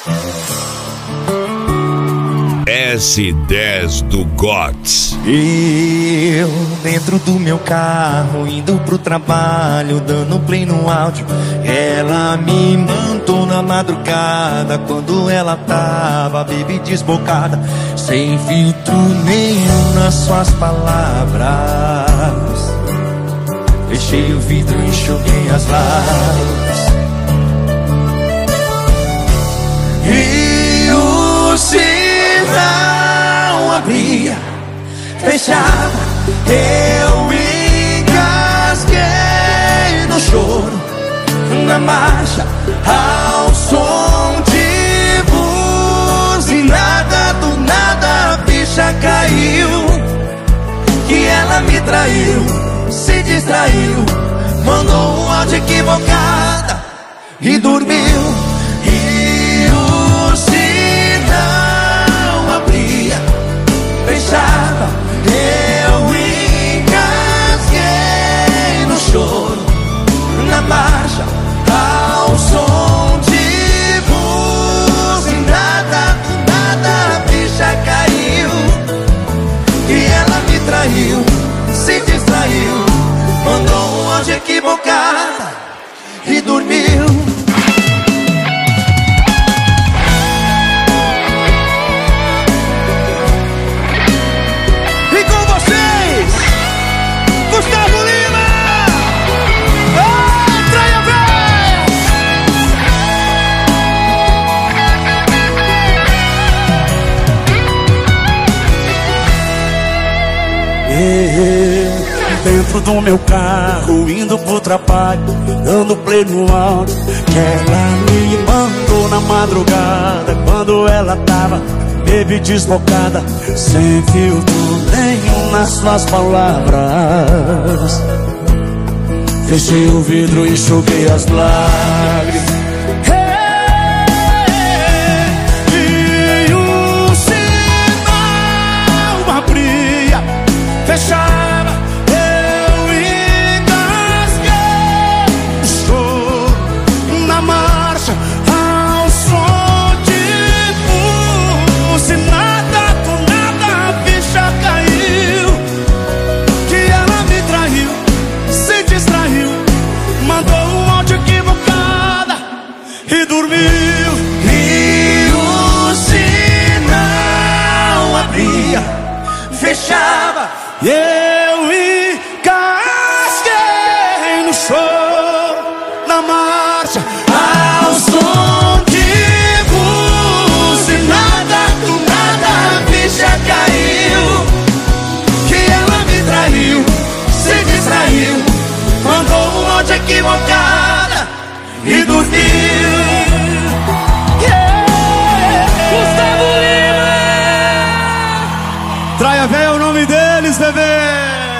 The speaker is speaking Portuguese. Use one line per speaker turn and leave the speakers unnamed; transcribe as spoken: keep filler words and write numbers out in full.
S dez do Gods.
Eu, dentro do meu carro, indo pro trabalho, dando play no áudio. Ela me mandou na madrugada, quando ela tava, baby, desbocada, sem filtro nenhum nas suas palavras. Fechei o vidro e enxuguei as lágrimas. E o sinal abria, fechava, eu engasguei no choro, na marcha, ao som de buzinada. Do nada a bicha caiu, que ela me traiu, se distraiu, mandou um áudio equivocada e dormiu. E o sinal abria, fechava, eu engasguei no choro, na marcha, ao som de buzinada. Do nada a bicha caiu, e ela me traiu, se distraiu, mandou um áudio equivocada e dormiu. E com vocês, Gustavo Lima! Traia
Eu, dentro do meu carro, indo pro trabalho, dando play no áudio, que ela me mandou na madrugada, quando ela tava, baby, desbocada, sem filtro nenhum nas suas palavras. Fechei o vidro e enxuguei as lágrimas. E o sinal abria, fechava, eu engasguei o choro, na marcha, ao som de buzinada. Do nada a bicha caiu, que ela me traiu, se distraiu, mandou um áudio equivocada e dormiu.
E o sinal abria, fechava,
E eu engasguei no choro, na marcha,
ao som de buzinada. Do nada a bicha caiu, que ela me traiu, se distraiu, mandou um áudio equivocada e dormiu.
Traia Véia é o nome deles, bebê.